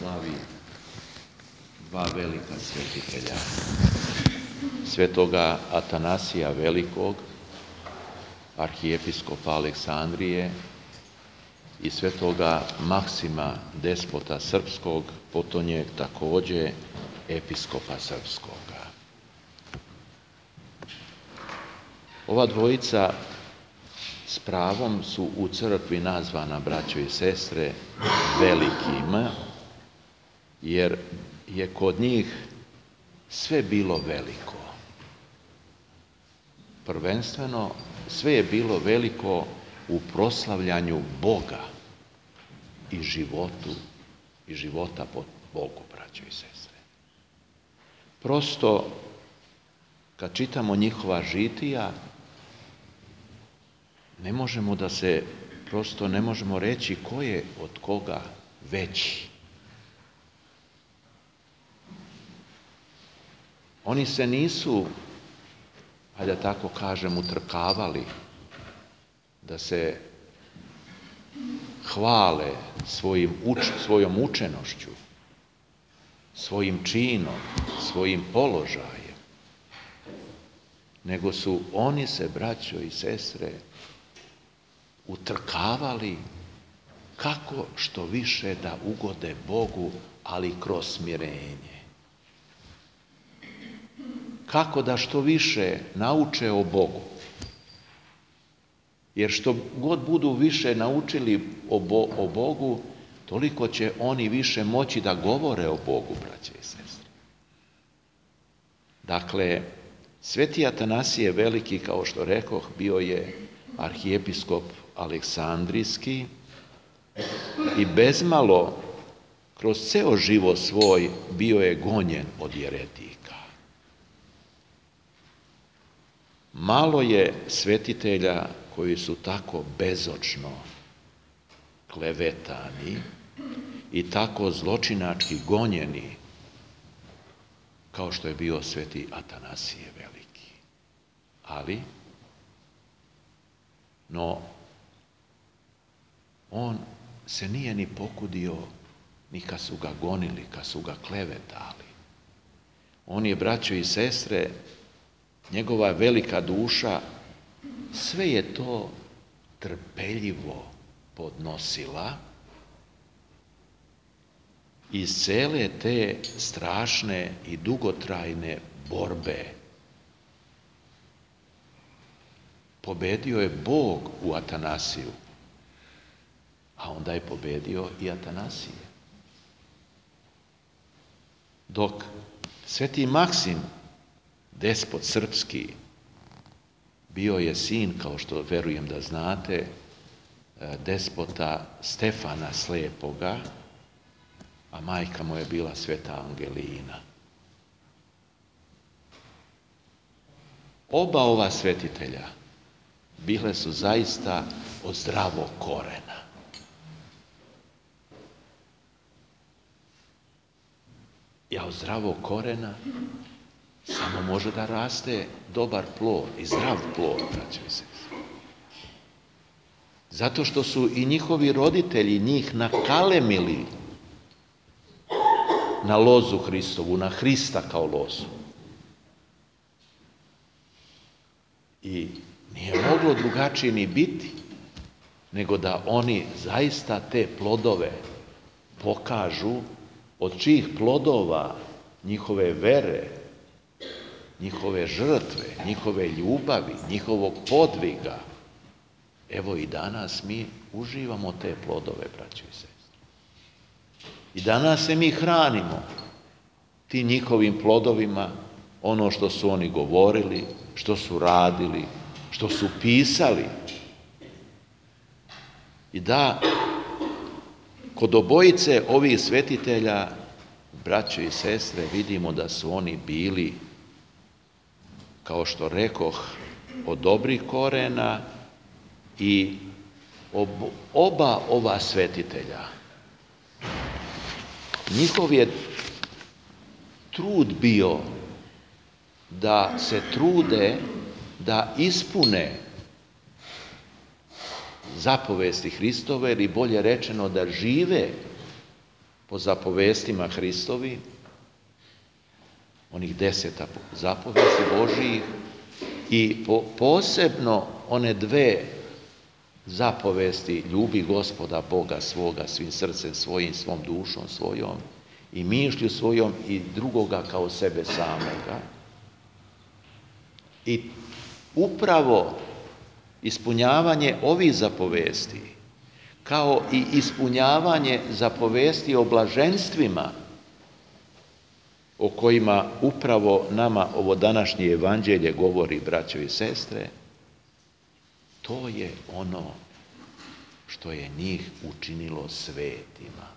slavi dva velika svetitelja, svetoga Atanasija Velikog, arhijepiskopa Aleksandrije, i svetoga Maksima, despota srpskog, potonjeg takođe episkopa srpskoga. Ova dvojica s pravom su u crkvi nazvana, braćo i sestre, velikima, jer je kod njih sve bilo veliko. Prvenstveno, sve je bilo veliko u proslavljanju Boga i života po Bogu, braćo i sestre. Prosto, kad čitamo njihova žitija, ne možemo reći ko je od koga veći. Oni se nisu, hajde tako kažem, utrkavali da se hvale svojom učenošću, svojim činom, svojim položajem, nego su oni se, braćo i sestre, utrkavali kako što više da ugode Bogu, ali kroz smirenje. Kako da što više nauče o Bogu. Jer što god budu više naučili o Bogu, toliko će oni više moći da govore o Bogu, braće i sestre. Dakle, sveti Atanasije Veliki, kao što rekoh, bio je arhijepiskop Aleksandrijski i bezmalo kroz ceo život svoj bio je gonjen od jeretika. Malo je svetitelja koji su tako bezočno klevetani i tako zločinački gonjeni kao što je bio sveti Atanasije Veliki. No, on se nije ni pokudio ni kad su ga gonili, kad su ga klevetali. On je, braćo i sestre, njegova velika duša, sve je to trpeljivo podnosila iz cele te strašne i dugotrajne borbe. Pobedio je Bog u Atanasiju, a onda je pobedio i Atanasije. Dok sveti Maksim, despot srpski, bio je sin, kao što verujem da znate, despota Stefana Slepoga, a majka mu je bila sveta Angelina. Oba ova svetitelja bile su zaista od zdravog korena. A od zdravog korena samo može da raste dobar plod i zdrav plod, braćo i sestre. Zato što su i njihovi roditelji njih nakalemili na lozu Hristovu, na Hrista kao lozu. I nije moglo drugačije ni biti, nego da oni zaista te plodove pokažu, od čijih plodova njihove vere, njihove žrtve, njihove ljubavi, njihovog podviga. Evo i danas mi uživamo te plodove, braćo i sestre. I danas se mi hranimo tim njihovim plodovima, ono što su oni govorili, što su radili, što su pisali. I da, kod obojice ovih svetitelja, braćo i sestre, vidimo da su oni bili, kao što rekoh, od dobrih korena i oba ova svetitelja. Njihov je trud bio da se trude da ispune zapovesti Hristove, ili bolje rečeno da žive po zapovestima Hristovi, onih 10 zapovesti Božijih, i posebno one 2 zapovesti: ljubi Gospoda Boga svoga svim srcem svojim, svom dušom svojom i mišlju svojom, i drugoga kao sebe samoga. I upravo ispunjavanje ovih zapovesti, kao i ispunjavanje zapovesti o blaženstvima, o kojima upravo nama ovo današnje evanđelje govori, braćo i sestre, to je ono što je njih učinilo svetima.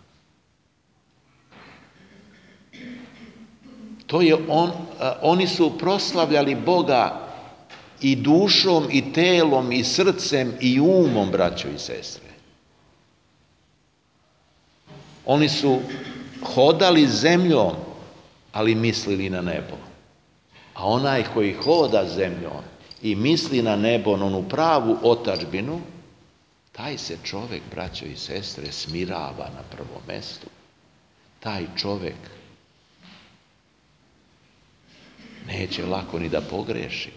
Oni su proslavljali Boga i dušom, i telom, i srcem, i umom, braćo i sestre. Oni su hodali zemljom, ali mislili na nebo. A onaj koji hoda zemljom i misli na nebo, na onu pravu otadžbinu, taj se čovjek, braćo i sestre, smirava na prvom mestu. Taj čovjek neće lako ni da pogreši.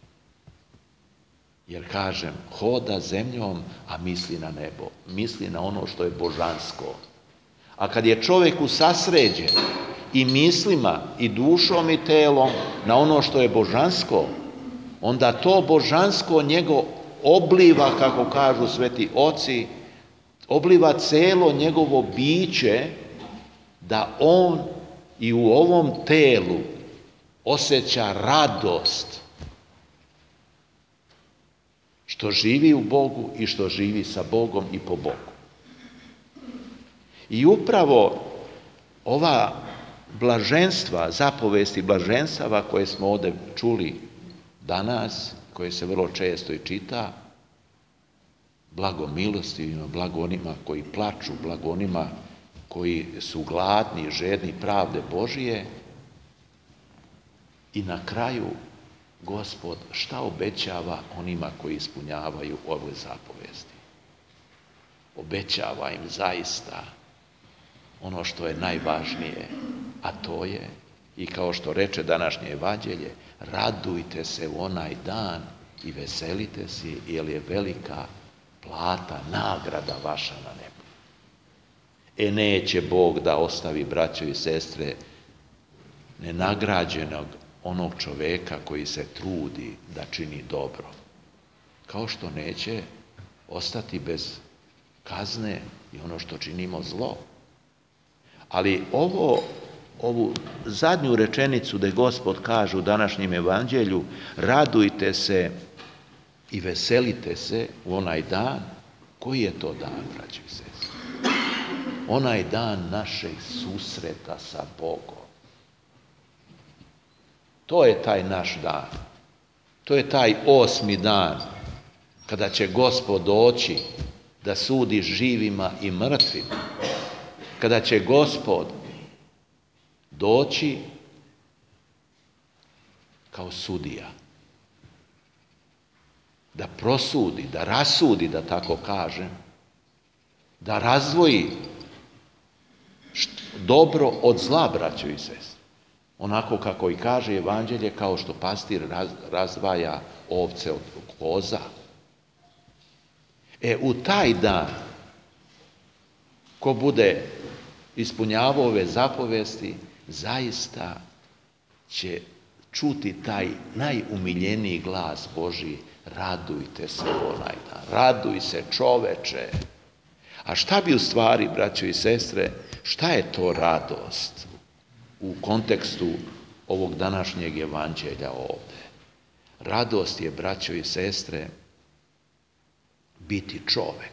Jer, kažem, hoda zemljom, a misli na nebo. Misli na ono što je božansko. A kad je čovjek usasređen i mislima, i dušom, i telom na ono što je božansko, onda to božansko njego obliva, kako kažu sveti oci, obliva celo njegovo biće, da on i u ovom telu osjeća radost što živi u Bogu i što živi sa Bogom i po Bogu. I upravo ova blaženstva, zapovesti blaženstava koje smo ovdje čuli danas, koje se vrlo često i čita: blago milostivima, blago onima koji plaču, blago onima koji su gladni, žedni pravde Božije. I na kraju Gospod šta obećava onima koji ispunjavaju ove zapovesti? Obećava im zaista ono što je najvažnije, a to je, i kao što reče današnje evanđelje, radujte se u onaj dan i veselite se, jer je velika plata, nagrada vaša na nebu. Neće Bog da ostavi, braćo i sestre, nenagrađenog onog čoveka koji se trudi da čini dobro. Kao što neće ostati bez kazne i ono što činimo zlo. Ali ovu zadnju rečenicu da Gospod kaže u današnjem evanđelju: radujte se i veselite se u onaj dan. Koji je to dan, braćo i sestre? Onaj dan našeg susreta sa Bogom. To je taj naš dan. To je taj 8. dan kada će Gospod doći da sudi živima i mrtvima. Kada će Gospod doći kao sudija, da prosudi, da rasudi, da tako kažem, da razdvoji dobro od zla, braćo i sestre. Onako kako i kaže evanđelje, kao što pastir razdvaja ovce od koza. U taj dan, ko bude ispunjavao ove zapovesti, zaista će čuti taj najumiljeniji glas Božji: radujte se u onaj dan, raduj se čoveče. A šta bi u stvari, braćo i sestre, šta je to radost u kontekstu ovog današnjeg evanđelja ovde? Radost je, braćo i sestre, biti čovek.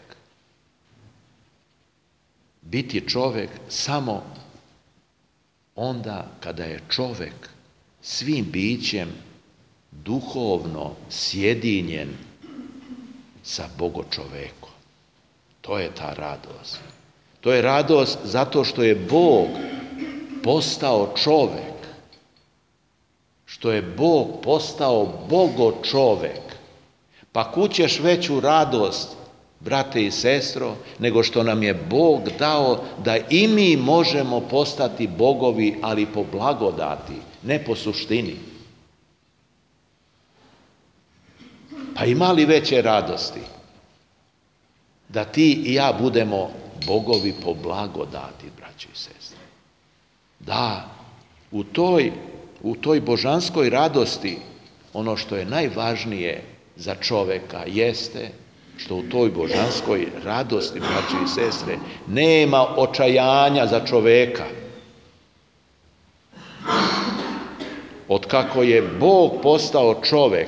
Biti čovek samo onda kada je čovek svim bićem duhovno sjedinjen sa Bogočovekom. To je ta radost. To je radost zato što je Bog postao čovek, što je Bog postao Bogočovek. Pa kud ćeš veću radost brate i sestro, nego što nam je Bog dao da i mi možemo postati bogovi, ali po blagodati, ne po suštini. Pa ima li veće radosti da ti i ja budemo bogovi po blagodati, braćo i sestre? Da, u toj božanskoj radosti ono što je najvažnije za čoveka jeste što u toj božanskoj radosti, braćo i sestre, nema očajanja za čoveka. Otkako je Bog postao čovek,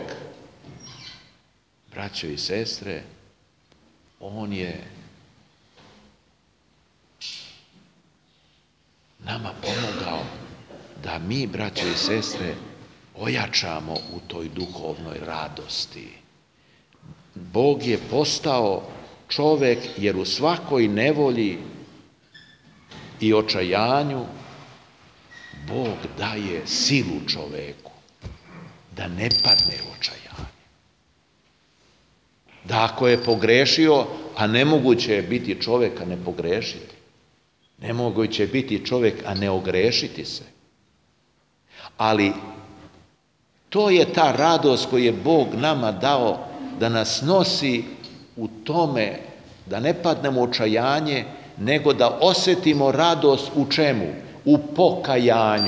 braćo i sestre, on je nama pomogao da mi, braćo i sestre, ojačamo u toj duhovnoj radosti. Bog je postao čovek jer u svakoj nevolji i očajanju Bog daje silu čoveku da ne padne u očajanje. Da ako je pogrešio, a nemoguće je biti čovek, a ne pogrešiti. Nemoguće je biti čovek, a ne ogrešiti se. Ali to je ta radost koju je Bog nama dao da nas nosi u tome, da ne padnemo u očajanje, nego da osjetimo radost u čemu? U pokajanju.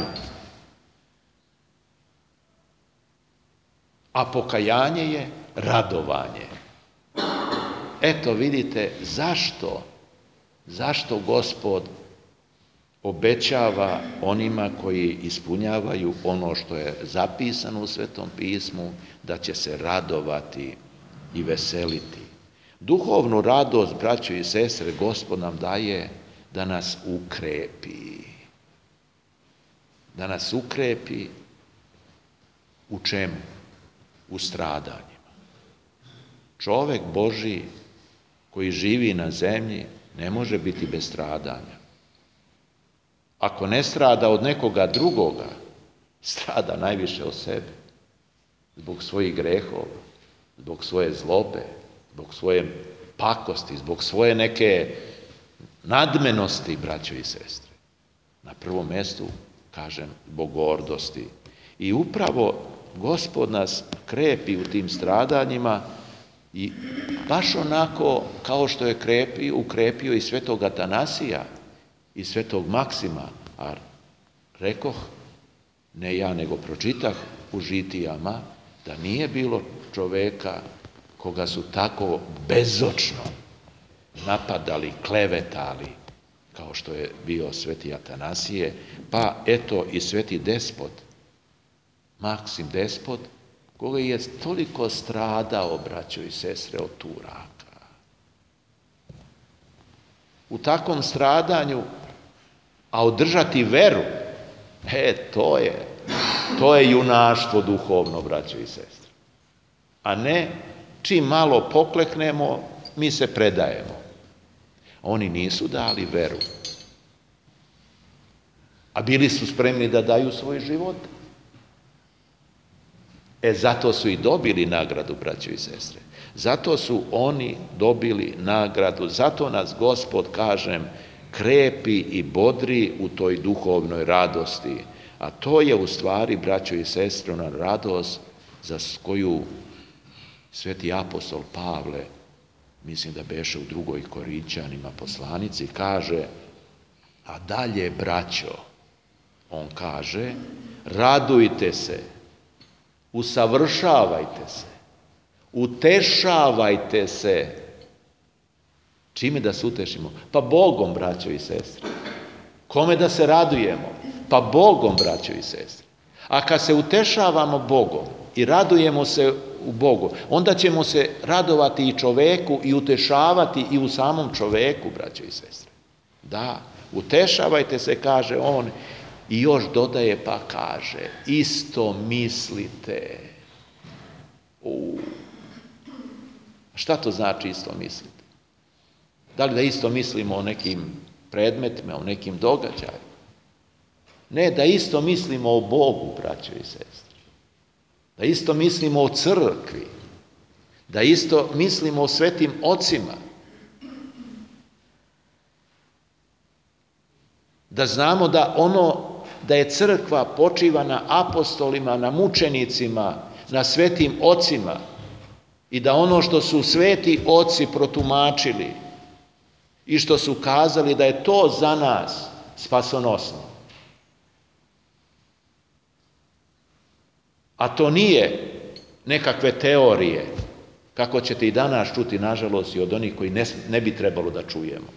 A pokajanje je radovanje. Eto vidite zašto Gospod obećava onima koji ispunjavaju ono što je zapisano u Svetom pismu, da će se radovati i veseliti. Duhovnu radost, braćo i sestre, Gospod nam daje da nas ukrepi. Da nas ukrepi u čemu? U stradanjima. Čovek Božji koji živi na zemlji ne može biti bez stradanja. Ako ne strada od nekoga drugoga, strada najviše od sebe. Zbog svojih grehova, zbog svoje zlobe, zbog svoje pakosti, zbog svoje neke nadmenosti, braćo i sestre. Na prvom mjestu, kažem, zbog gordosti. I upravo Gospod nas krepi u tim stradanjima i baš onako kao što je ukrepio i svetog Atanasija i svetog Maksima, a rekoh, ne ja nego pročitah u žitijama, da nije bilo čoveka koga su tako bezočno napadali, klevetali, kao što je bio sveti Atanasije, pa eto i sveti despot, Maksim despot, koga je toliko stradao, braćo i sestre, od Turaka. U takvom stradanju, a održati veru, to je junaštvo duhovno, braćo i sestre. A ne, čim malo pokleknemo, mi se predajemo. Oni nisu dali veru, a bili su spremni da daju svoj život. Zato su i dobili nagradu, braćo i sestre. Zato su oni dobili nagradu. Zato nas Gospod, kažem, krepi i bodri u toj duhovnoj radosti. A to je u stvari, braćo i sestre, ona radost za koju sveti apostol Pavle, mislim da beše u 2. Korinćanima poslanici, kaže, a dalje, braćo, on kaže, radujte se, usavršavajte se, utešavajte se. Čime da se utešimo? Pa Bogom, braćo i sestre. Kome da se radujemo? Pa Bogom, braćo i sestre. A kad se utešavamo Bogom i radujemo se u Bogu, onda ćemo se radovati i čoveku i utešavati i u samom čoveku, braćo i sestre. Da, utešavajte se, kaže on, i još dodaje pa kaže, isto mislite. Šta to znači isto mislite? Da li da isto mislimo o nekim predmetima, o nekim događajima? Ne, da isto mislimo o Bogu, braćo i sestre. Da isto mislimo o crkvi. Da isto mislimo o svetim ocima. Da znamo da je crkva počiva na apostolima, na mučenicima, na svetim ocima i da ono što su sveti oci protumačili i što su kazali da je to za nas spasonosno. A to nije nekakve teorije, kako ćete i danas čuti, nažalost, i od onih koji ne bi trebalo da čujemo.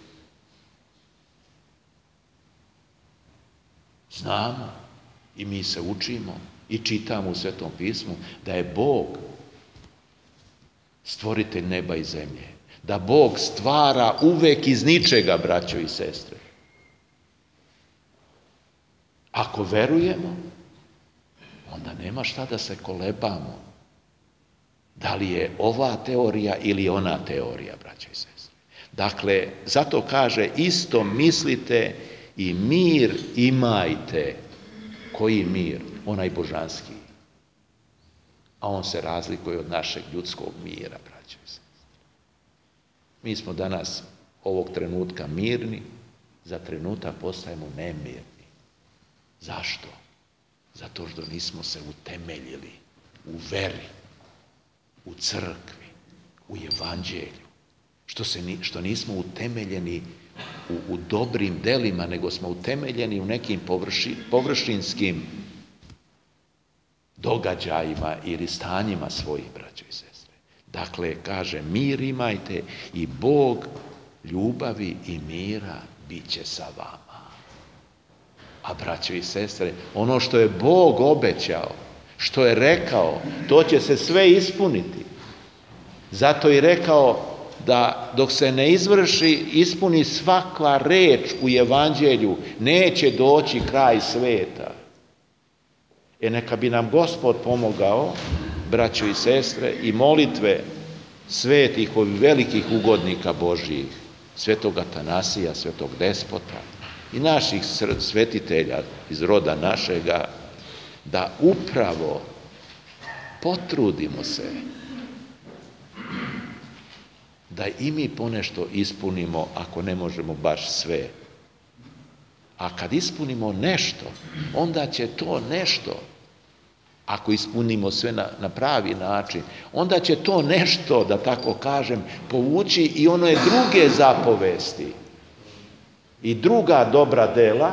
Znamo i mi se učimo i čitamo u Svetom pismu da je Bog stvoritelj neba i zemlje, da Bog stvara uvek iz ničega, braćo i sestre. Ako verujemo, onda nema šta da se kolebamo. Da li je ova teorija ili ona teorija, braćo i sestre. Dakle, zato kaže, isto mislite i mir imajte. Koji mir? Onaj božanski. A on se razlikuje od našeg ljudskog mira, braćo i sestre. Mi smo danas ovog trenutka mirni, za trenutak postajemo nemirni. Zašto? Zato što nismo se utemeljili u veri, u crkvi, u evanđelju. Što nismo utemeljeni u dobrim delima, nego smo utemeljeni u nekim površinskim događajima ili stanjima svojih, braćo i sestre. Dakle, kaže, mir imajte i Bog ljubavi i mira bit će sa vama. A, braćo i sestre, ono što je Bog obećao, što je rekao, to će se sve ispuniti. Zato je rekao da dok se ne ispuni svaka reč u evanđelju, neće doći kraj sveta. Neka bi nam Gospod pomogao, braćo i sestre, i molitve svetih, ovih velikih ugodnika Božjih, svetog Atanasija, svetog Despota i naših svetitelja iz roda našega, da upravo potrudimo se da i mi ponešto ispunimo, ako ne možemo baš sve. A kad ispunimo nešto, onda će to nešto, ako ispunimo sve na pravi način, onda će to nešto, da tako kažem, povući i one druge zapovesti i druga dobra dela,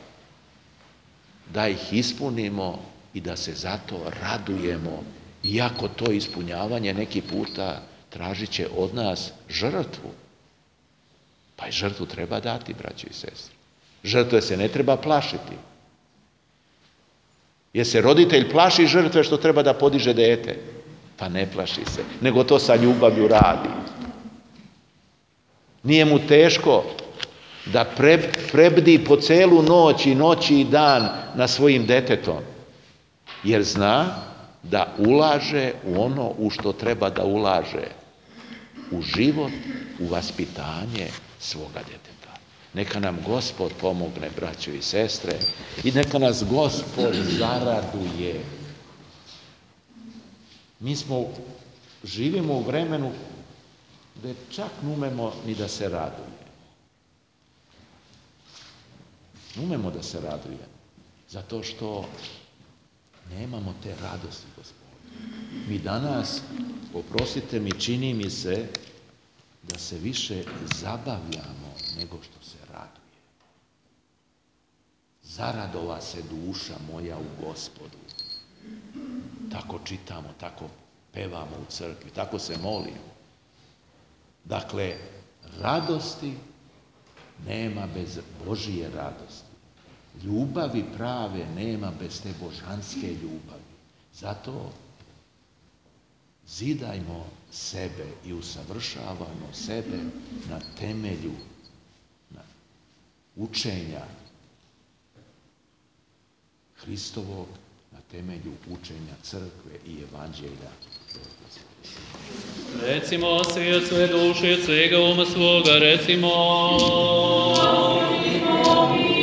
da ih ispunimo i da se zato radujemo, iako to ispunjavanje neki puta tražit će od nas žrtvu. Pa i žrtvu treba dati, braćo i sestre. Žrtve se ne treba plašiti. Jer se roditelj plaši žrtve što treba da podiže dete? Pa ne plaši se, nego to sa ljubavlju radi. Nije mu teško da prebdi po celu noć i noći i dan na svojim detetom, jer zna da ulaže u ono u što treba da ulaže, u život, u vaspitanje svoga deteta. Neka nam Gospod pomogne, braćo i sestre, i neka nas Gospod zaraduje. Mi živimo u vremenu gde čak numemo ni da se raduje. Numemo da se raduje, zato što nemamo te radosti, Gospodine. Mi danas, oprostite mi, čini mi se da se više zabavljamo nego što se raduje. Zaradova se duša moja u Gospodu. Tako čitamo, tako pevamo u crkvi, tako se molimo. Dakle, radosti nema bez Božije radosti. Ljubavi prave nema bez te božanske ljubavi. Zato zidajmo sebe i usavršavamo sebe na temelju učenja Hristovog, na temelju učenja crkve i evanđelja. Recimo svi od sve duše, od svega uma svoga, recimo.